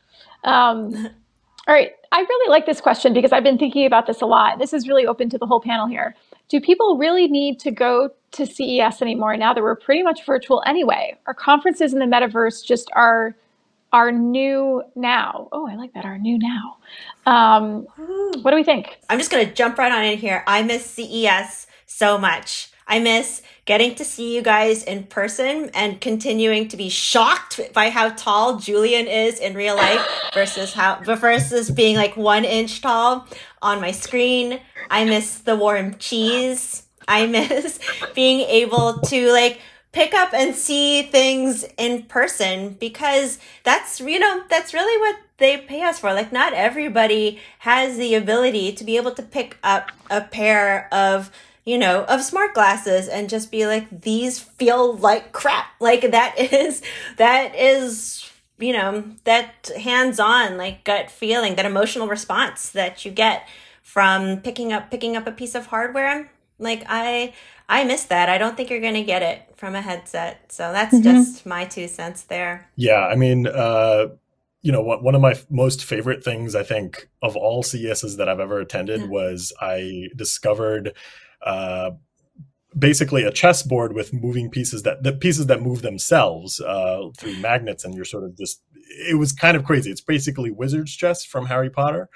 Um, all right. I really like this question because I've been thinking about this a lot. This is really open to the whole panel here. Do people really need to go to C E S anymore now that we're pretty much virtual anyway? Are conferences in the metaverse just our our new now? Oh, I like that. Our new now. Um, what do we think? I'm just going to jump right on in here. I miss C E S so much. I miss getting to see you guys in person and continuing to be shocked by how tall Julian is in real life versus how versus being like one inch tall on my screen. I miss the warm cheese. I miss being able to like pick up and see things in person, because that's, you know, that's really what they pay us for. Like, not everybody has the ability to be able to pick up a pair of, you know, of smart glasses and just be like, these feel like crap. Like that is, that is, you know, that hands-on, like gut feeling, that emotional response that you get from picking up, picking up a piece of hardware. Like I, I missed that. I don't think you're going to get it from a headset. So that's Mhm. just my two cents there. Yeah, I mean, uh, you know, one one of my f- most favorite things, I think, of all C E Ss that I've ever attended Yeah. was I discovered uh, basically a chessboard with moving pieces that the pieces that move themselves uh, through magnets, and you're sort of just. It was kind of crazy. It's basically wizard's chess from Harry Potter,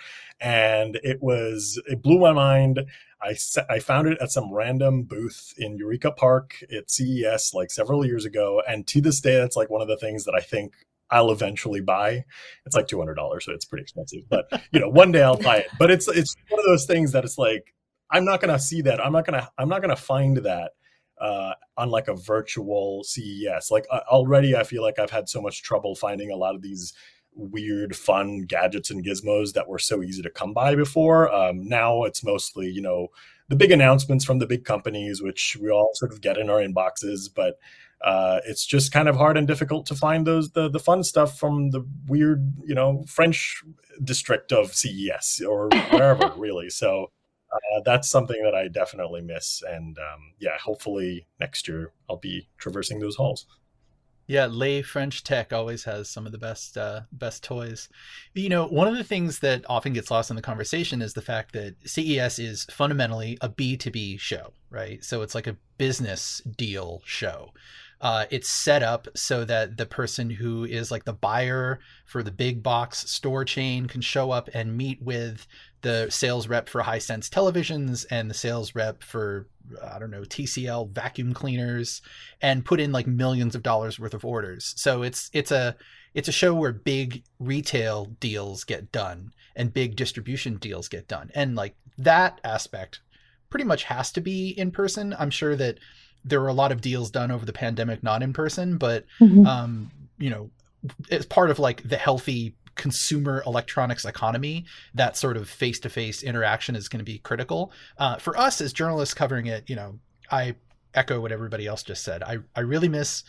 and it was it blew my mind. I, se- I found it at some random booth in Eureka Park at C E S like several years ago. And to this day, that's like one of the things that I think I'll eventually buy. It's like two hundred dollars, so it's pretty expensive. But, you know, one day I'll buy it. But it's it's one of those things that it's like, I'm not going to see that. I'm not going to I'm not going to find that uh, on like a virtual C E S. Like uh, already I feel like I've had so much trouble finding a lot of these weird, fun gadgets and gizmos that were so easy to come by before. Um, now it's mostly, you know, the big announcements from the big companies, which we all sort of get in our inboxes, but uh, it's just kind of hard and difficult to find those the the fun stuff from the weird, you know, French district of C E S or wherever, really. So uh, that's something that I definitely miss, and um, yeah, hopefully next year I'll be traversing those halls. Yeah, Les French Tech always has some of the best uh, best toys. You know, one of the things that often gets lost in the conversation is the fact that C E S is fundamentally a B two B show, right? So it's like a business deal show. Uh, it's set up so that the person who is like the buyer for the big box store chain can show up and meet with the sales rep for Hisense televisions and the sales rep for, I don't know, T C L vacuum cleaners, and put in like millions of dollars worth of orders. So it's it's a it's a show where big retail deals get done and big distribution deals get done. And like that aspect pretty much has to be in person. I'm sure that there were a lot of deals done over the pandemic not in person, but Mhm. um, you know, as part of like the healthy consumer electronics economy, that sort of face-to-face interaction is going to be critical. Uh, for us as journalists covering it, you know, I echo what everybody else just said. I, I really miss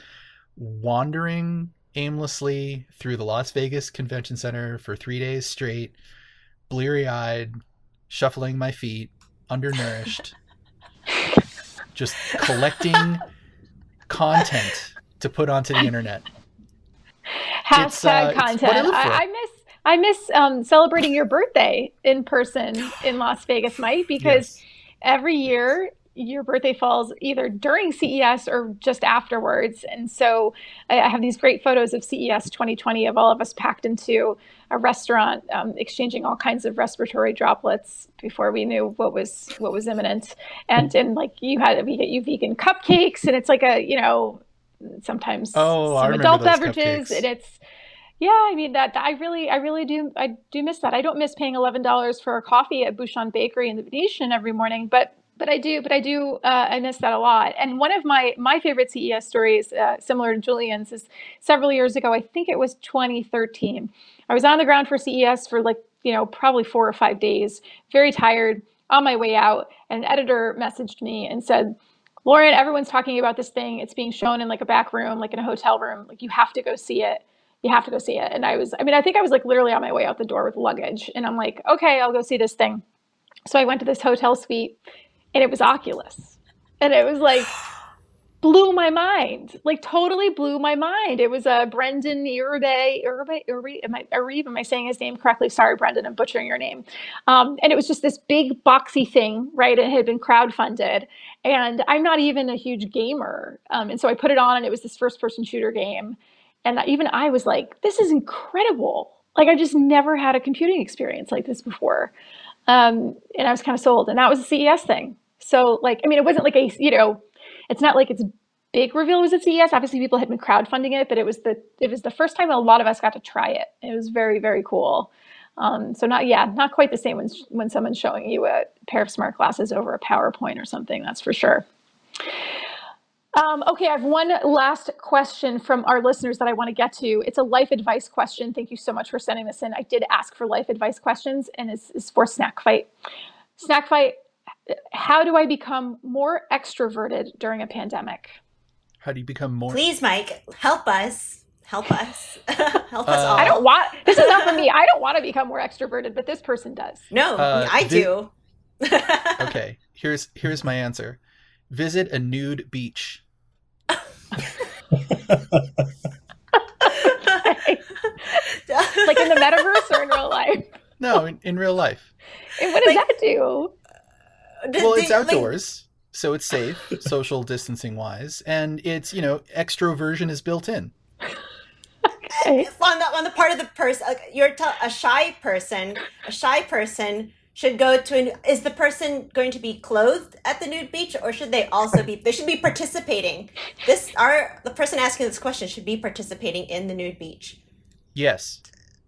wandering aimlessly through the Las Vegas Convention Center for three days straight, bleary-eyed, shuffling my feet, undernourished, just collecting content to put onto the internet. It's, uh, Hashtag it's what I content. live for. I, I miss I miss um, celebrating your birthday in person in Las Vegas, Mike, because Yes. every year your birthday falls either during C E S or just afterwards. And so I I have these great photos of C E S twenty twenty of all of us packed into a restaurant, um, exchanging all kinds of respiratory droplets before we knew what was what was imminent. And and like you had, we get you vegan cupcakes, and it's like a, you know, sometimes Oh, I some remember adult those beverages, cupcakes. and it's yeah, I mean that I really, I really do, I do miss that. I don't miss paying eleven dollars for a coffee at Bouchon Bakery in the Venetian every morning, but but I do, but I do, uh, I miss that a lot. And one of my my favorite C E S stories, uh, similar to Julian's, is several years ago. I think it was twenty thirteen. I was on the ground for C E S for like, you know, probably four or five days, very tired, on my way out, and an editor messaged me and said, "Lauren, everyone's talking about this thing. It's being shown in like a back room, like in a hotel room. Like you have to go see it. You have to go see it." And I was, I mean, I think I was like literally on my way out the door with luggage. And I'm like, okay, I'll go see this thing. So I went to this hotel suite, and it was Oculus. And it was like, blew my mind, like totally blew my mind. It was a uh, Brendan Uribe, Uribe, Uribe, am I, Uribe, am I saying his name correctly? Sorry, Brendan, I'm butchering your name. Um, and it was just this big boxy thing, right? It had been crowdfunded, and I'm not even a huge gamer. Um, and so I put it on, and it was this first person shooter game. And even I was like, this is incredible. Like I just never had a computing experience like this before. Um, and I was kind of sold, and that was a C E S thing. So like, I mean, it wasn't like a, you know, it's not like it's big reveal was at C E S. Obviously people had been crowdfunding it, but it was the, it was the first time a lot of us got to try it. It was very, very cool. Um, so not, yeah, not quite the same when, when someone's showing you a pair of smart glasses over a PowerPoint or something, that's for sure. Um, okay, I have one last question from our listeners that I want to get to. It's a life advice question. Thank you so much for sending this in. I did ask for life advice questions, and it's, it's for Snack Fight. Snack Fight, how do I become more extroverted during a pandemic? How do you become more? Please, Mike, help us. Help us. help us Uh, all. I don't want, this is not for me. I don't want to become more extroverted, but this person does. No, Uh, I thi- do. Okay, here's here's my answer. visit a nude beach. Like in the metaverse or in real life? No, in, in real life. And what does Like- that do? Well, it's Like- outdoors, so it's safe, social distancing wise, and it's, you know, extroversion is built in. Okay. on the on the part of the person, like, you're tell a shy person, a shy person should go to an. Is the person going to be clothed at the nude beach, or should they also be? They should be participating. This our the person asking this question should be participating in the nude beach. Yes.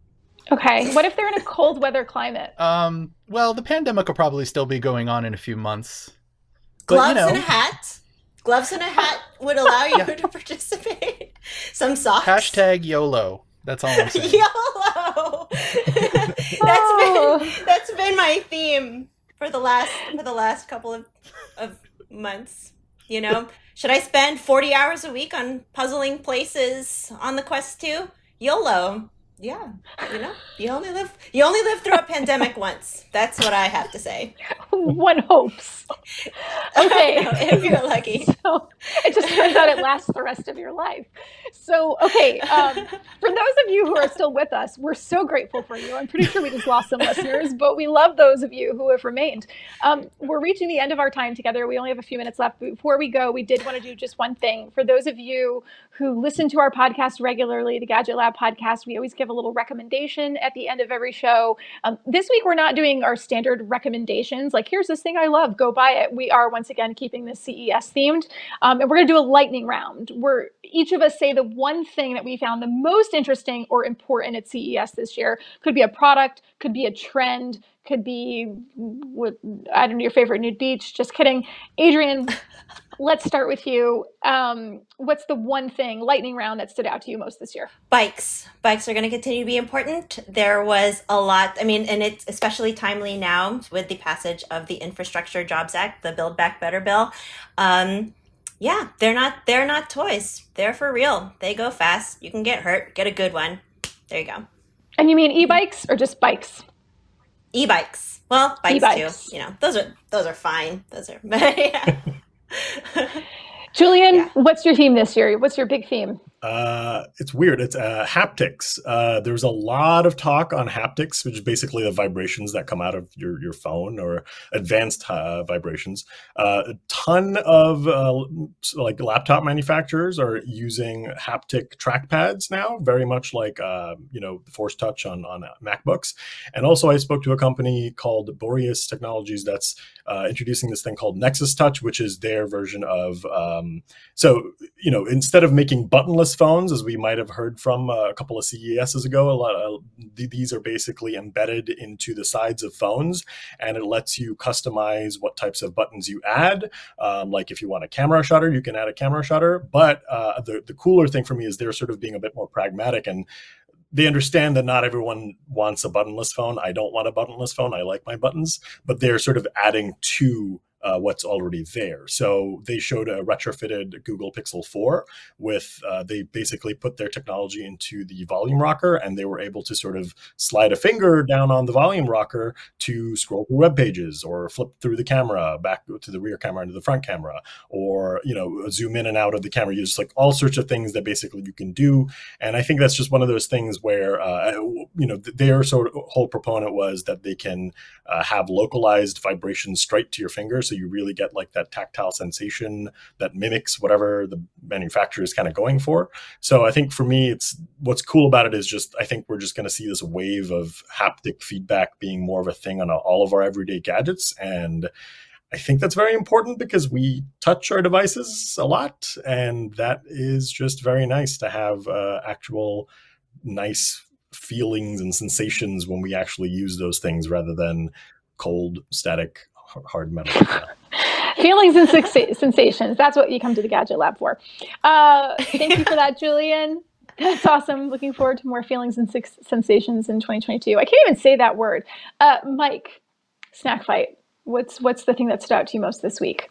Okay. What if they're in a cold weather climate? Um, well, the pandemic will probably still be going on in a few months. But, Gloves you know, and a hat. Gloves and a hat would allow you Yeah. to participate. Some socks. hashtag YOLO. That's all I'm saying. YOLO. That's Oh. been that's been my theme for the last for the last couple of of months. You know, should I spend forty hours a week on puzzling places on the Quest two? YOLO. Yeah, you know, you only live you only live through a pandemic once. That's what I have to say. One hopes. Okay. If you're lucky. So it just turns out it lasts the rest of your life. So, okay, um, for those of you who are still with us, we're so grateful for you. I'm pretty sure we just lost some listeners, but we love those of you who have remained. Um, we're reaching the end of our time together. We only have a few minutes left. Before we go, we did want to do just one thing. For those of you who listen to our podcast regularly, the Gadget Lab podcast, we always give a little recommendation at the end of every show. Um, this week, we're not doing our standard recommendations, like here's this thing I love, go buy it. We are once again keeping this C E S themed, um, and we're going to do a lightning round where each of us say the one thing that we found the most interesting or important at C E S this year. Could be a product, could be a trend, could be what I don't know, your favorite nude beach. Just kidding, Adrienne. Let's start with you. Um, what's the one thing, lightning round, that stood out to you most this year? Bikes. Bikes are going to continue to be important. There was a lot, I mean, and it's especially timely now with the passage of the Infrastructure Jobs Act, the Build Back Better bill. Um, yeah, they're not they're not toys. They're for real. They go fast. You can get hurt. Get a good one. There you go. And you mean e-bikes or just bikes? E-bikes. Well, bikes E-bikes. too. You know, those are those are fine. Those are yeah. Julian, Yeah. what's your theme this year? What's your big theme? Uh, it's weird. It's uh, haptics. Uh, there's a lot of talk on haptics, which is basically the vibrations that come out of your, your phone, or advanced uh, vibrations. Uh, a ton of uh, like laptop manufacturers are using haptic trackpads now, very much like uh, you know, the Force Touch on on MacBooks. And also, I spoke to a company called Boreas Technologies that's uh, introducing this thing called Nexus Touch, which is their version of um, so you know, instead of making buttonless phones, as we might have heard from uh, a couple of C E Ses ago, a lot of th- these are basically embedded into the sides of phones, and it lets you customize what types of buttons you add. Um, like if you want a camera shutter, you can add a camera shutter. But uh, the the cooler thing for me is they're sort of being a bit more pragmatic, and they understand that not everyone wants a buttonless phone. I don't want a buttonless phone. I like my buttons, but they're sort of adding to Uh, what's already there. So they showed a retrofitted Google Pixel four with, uh, they basically put their technology into the volume rocker, and they were able to sort of slide a finger down on the volume rocker to scroll through web pages, or flip through the camera back to the rear camera into the front camera, or, you know, zoom in and out of the camera. Just like all sorts of things that basically you can do. And I think that's just one of those things where, uh, you know, their sort of whole proponent was that they can uh, have localized vibrations straight to your fingers. So you really get like that tactile sensation that mimics whatever the manufacturer is kind of going for. So I think for me, it's what's cool about it is just, I think we're just going to see this wave of haptic feedback being more of a thing on all of our everyday gadgets. And I think that's very important because we touch our devices a lot. And that is just very nice to have uh, actual nice feelings and sensations when we actually use those things rather than cold, static, hard metal. Feelings and sex- sensations. That's what you come to the Gadget Lab for. Uh, thank you for that, Julian. That's awesome. Looking forward to more feelings and sex- sensations in twenty twenty-two. I can't even say that word. Uh, Mike, Snack Fight. What's what's the thing that stood out to you most this week?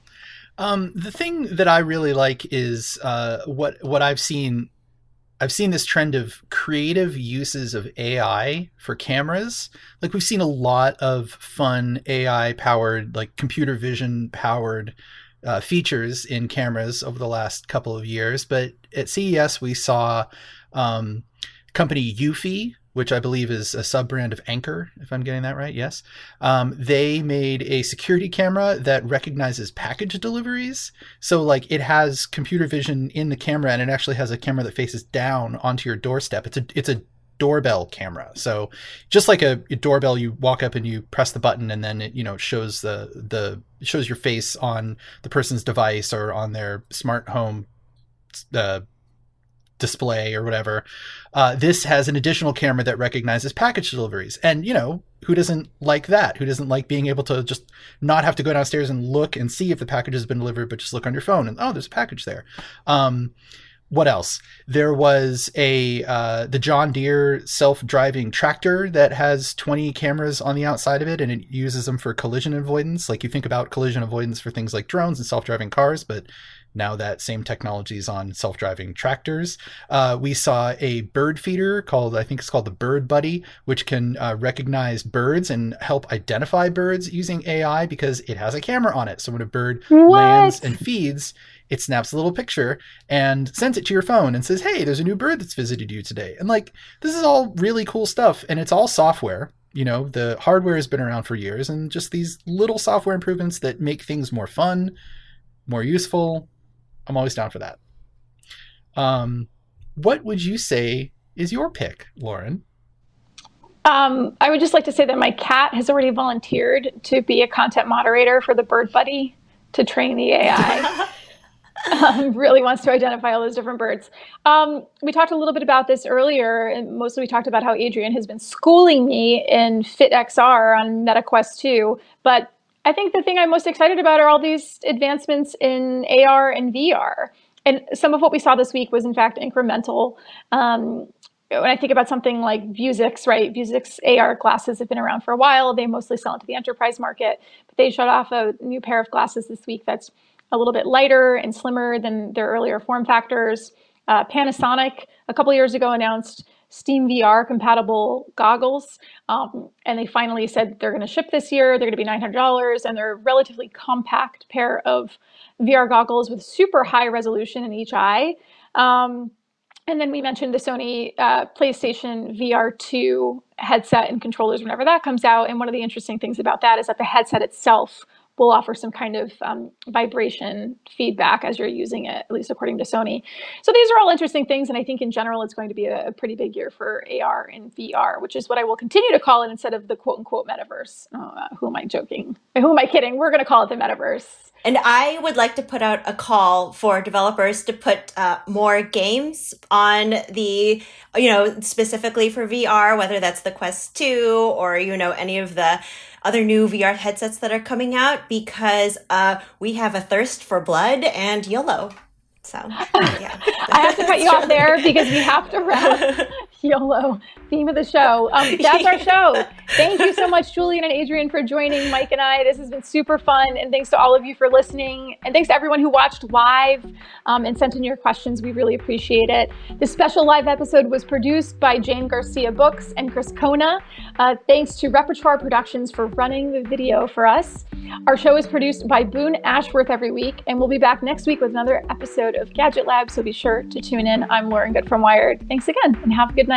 Um, the thing that I really like is uh, what what I've seen. I've seen this trend of creative uses of A I for cameras. Like we've seen a lot of fun A I powered, like computer vision powered uh, features in cameras over the last couple of years. But at C E S, we saw um, company Eufy, which I believe is a sub-brand of Anker, if I'm getting that right. Yes. Um, they made a security camera that recognizes package deliveries. So like it has computer vision in the camera, and it actually has a camera that faces down onto your doorstep. It's a, it's a doorbell camera. So just like a, a doorbell, you walk up and you press the button, and then it, you know, shows the, the, shows your face on the person's device or on their smart home, uh, display or whatever. Uh, this has an additional camera that recognizes package deliveries. And, you know, who doesn't like that? Who doesn't like being able to just not have to go downstairs and look and see if the package has been delivered, but just look on your phone and, oh, there's a package there. Um, what else? There was a, uh, the John Deere self-driving tractor that has twenty cameras on the outside of it, and it uses them for collision avoidance. Like you think about collision avoidance for things like drones and self-driving cars, but now that same technology is on self-driving tractors. Uh, we saw a bird feeder called, I think it's called the Bird Buddy, which can uh, recognize birds and help identify birds using A I because it has a camera on it. So when a bird What? lands and feeds, it snaps a little picture and sends it to your phone and says, hey, there's a new bird that's visited you today. And like, this is all really cool stuff. And it's all software. You know, the hardware has been around for years, and just these little software improvements that make things more fun, more useful. I'm always down for that. Um, what would you say is your pick, Lauren? Um, I would just like to say that my cat has already volunteered to be a content moderator for the Bird Buddy to train the A I. um, really wants to identify all those different birds. Um, we talked a little bit about this earlier, and mostly we talked about how Adrian has been schooling me in FitXR on MetaQuest two, but I think the thing I'm most excited about are all these advancements in A R and V R. And some of what we saw this week was, in fact, incremental. Um, when I think about something like Vuzix, right? Vuzix A R glasses have been around for a while. They mostly sell into the enterprise market, but they showed off a new pair of glasses this week that's a little bit lighter and slimmer than their earlier form factors. Uh, Panasonic, a couple years ago, announced Steam V R compatible goggles. Um, and they finally said they're going to ship this year. They're going to be nine hundred dollars, and they're a relatively compact pair of V R goggles with super high resolution in each eye. Um, and then we mentioned the Sony uh, PlayStation V R two headset and controllers whenever that comes out. And one of the interesting things about that is that the headset itself will offer some kind of um, vibration feedback as you're using it, at least according to Sony. So these are all interesting things, and I think in general it's going to be a, a pretty big year for A R and V R, which is what I will continue to call it instead of the quote-unquote metaverse. Oh, uh, who am I joking? Who am I kidding? We're going to call it the metaverse. And I would like to put out a call for developers to put uh, more games on the, you know, specifically for V R, whether that's the Quest two or, you know, any of the other new V R headsets that are coming out, because uh, we have a thirst for blood and YOLO. So, yeah. I have to cut you off there because we have to wrap. YOLO, theme of the show. Um, that's our show. Thank you so much, Julian and Adrian, for joining Mike and I. This has been super fun. And thanks to all of you for listening. And thanks to everyone who watched live um, and sent in your questions. We really appreciate it. This special live episode was produced by Jane Garcia Books and Chris Kona. Uh, thanks to Repertoire Productions for running the video for us. Our show is produced by Boone Ashworth every week. And we'll be back next week with another episode of Gadget Lab. So be sure to tune in. I'm Lauren Good from Wired. Thanks again and have a good night.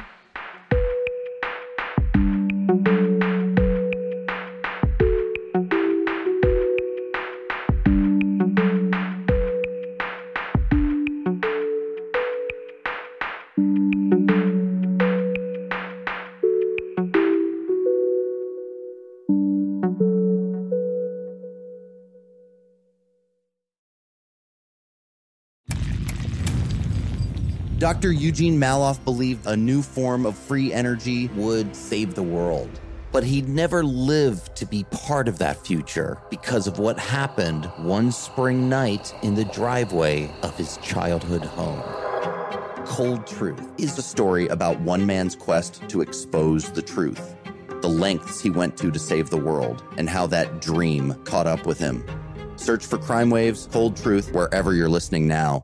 Doctor Eugene Maloff believed a new form of free energy would save the world. But he'd never lived to be part of that future because of what happened one spring night in the driveway of his childhood home. Cold Truth is a story about one man's quest to expose the truth, the lengths he went to to save the world, and how that dream caught up with him. Search for Crime Waves, Cold Truth, wherever you're listening now.